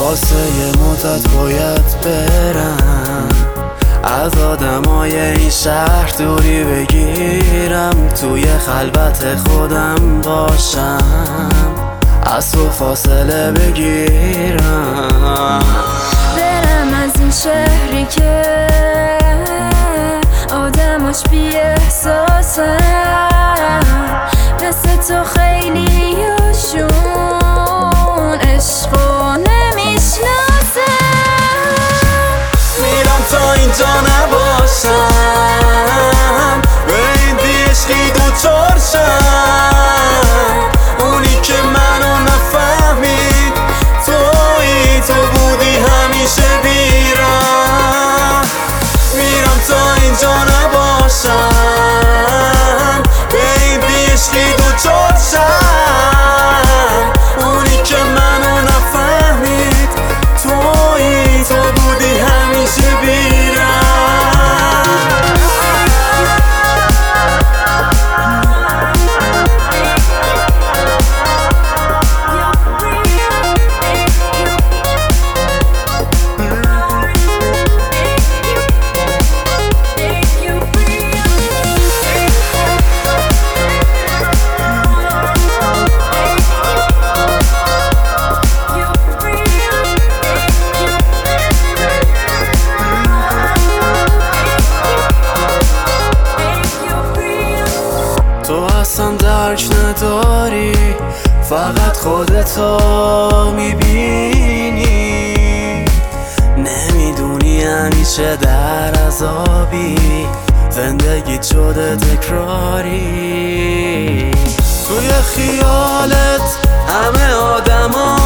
واسه یه مدت باید برم، از آدمای این شهر دوری بگیرم، توی خلوت خودم باشم، از تو فاصله بگیرم. برم از این شهری که آدماش بی احساسن، مثل تو خیلی هاشون عشقو نمیشناسن. میرم تا اینجا نباشم، به این بیشقی دوچار شم، اونی که منو نفهمید تویی، تو بودی همیشه بیرم. میرم تا اینجا نباشم، به این بیشقی دوچار شم، اونی که منو نفهمید تویی، تو بودی همیشه بیرم. تو اصلا درک نداری، فقط خودتو میبینی، نمیدونی همیشه در عذابی، زندگی شده تکراری. توی خیالت همه آدما